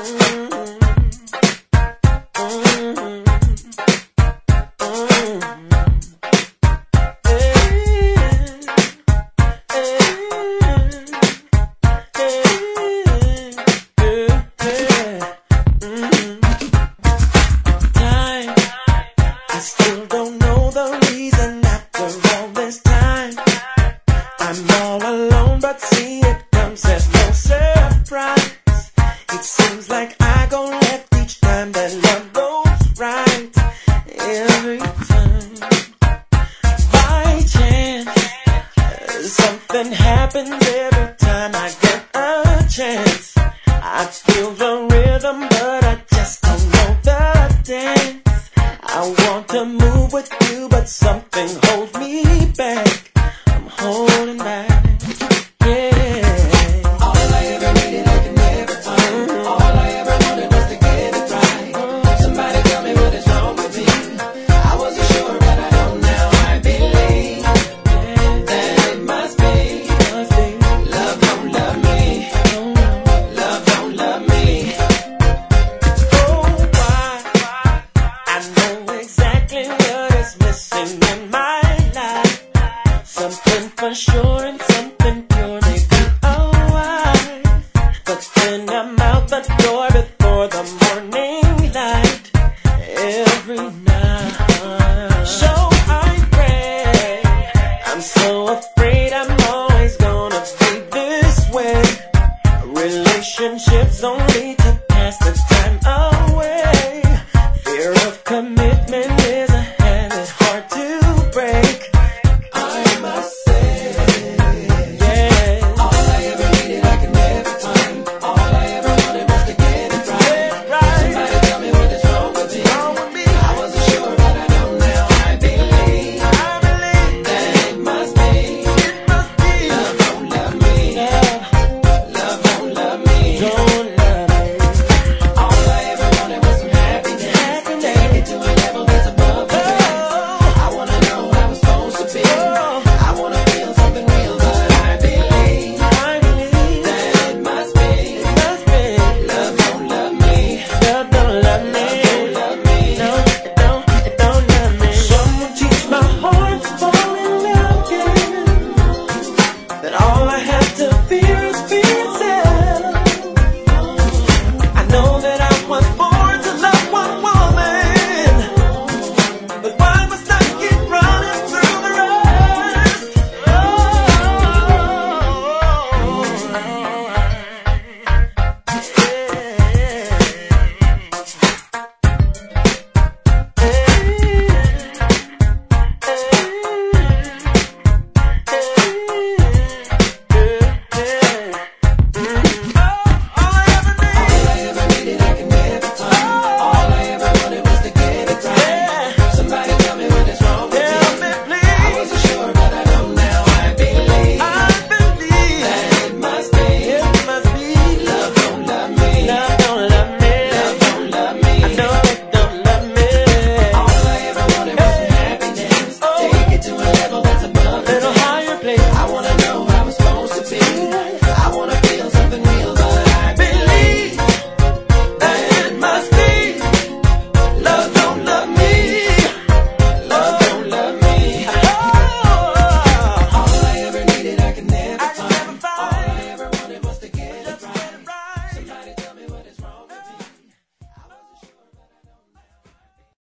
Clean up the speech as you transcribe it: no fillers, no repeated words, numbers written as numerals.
I still don't know the reason after all this time. I'm all alone, but see, it comes as no surprise. It seems like I go left each time that love goes right. Every time, by chance, something happens every time I get a chance. I feel the rhythm, but I just don't know the dance. I want to move with you, but something holds me back. I'm holding back, yeah. All I ever needed, I can never find. All I ever wanted was to get it right. Somebody tell me what is wrong with me. I wasn't sure, but I know now. I believe that it must be love don't love me. Love don't love me. Oh, why? I know exactly what is missing in my life. Something for sure and something pure, maybe a wife. But then I'm out the door before the morning light. Every night, so I pray. I'm so afraid I'm always gonna be this way. Relationships only to pass the time away. Fear of commitment